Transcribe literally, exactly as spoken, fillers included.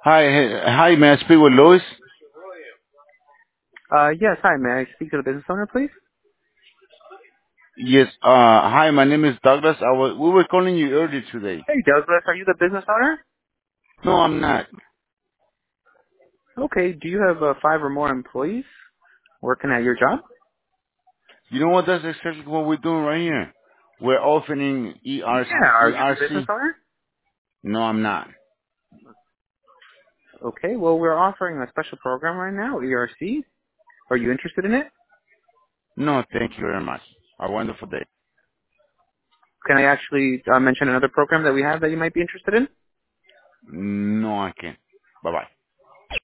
Hi, hey, hi, may I speak with Louis? Uh, yes, hi. May I speak to the business owner, please? Yes, uh, hi, my name is Douglas. I was, we were calling you earlier today. Hey, Douglas, are you the business owner? No, I'm not. Okay. Do you have uh, five or more employees working at your job? You know what? That's exactly what we're doing right here. We're offering E R Yeah. Are you the business E R C. owner? No, I'm not. Okay. Well, we're offering a special program right now, E R C. Are you interested in it? No, thank you very much. A wonderful day. Can I actually uh, mention another program that we have that you might be interested in? No, I can't. Bye-bye.